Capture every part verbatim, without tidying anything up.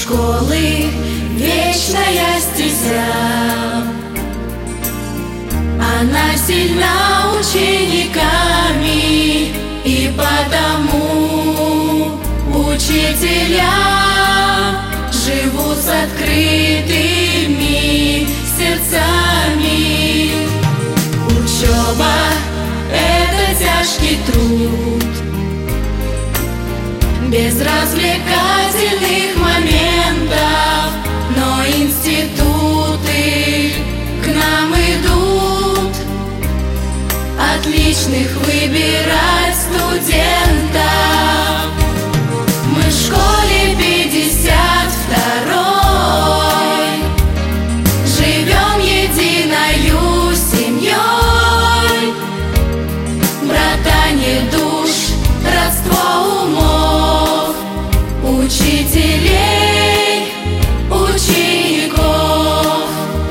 школы вечная стезя, она сильна учениками, и потому учителя живут с открытыми сердцами. Учеба — это тяжкий труд, без развлекательных моментов, но институты к нам идут отличных выбирать студентов. Мы в школе пятьдесят второй, живем единою семьей, братание душ, родство умов, учителей, учеников.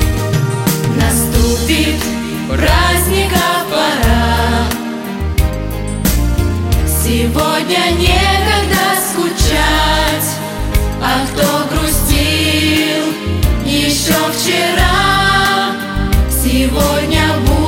Наступит праздников пора, сегодня некогда скучать, а кто грустил еще вчера, сегодня будет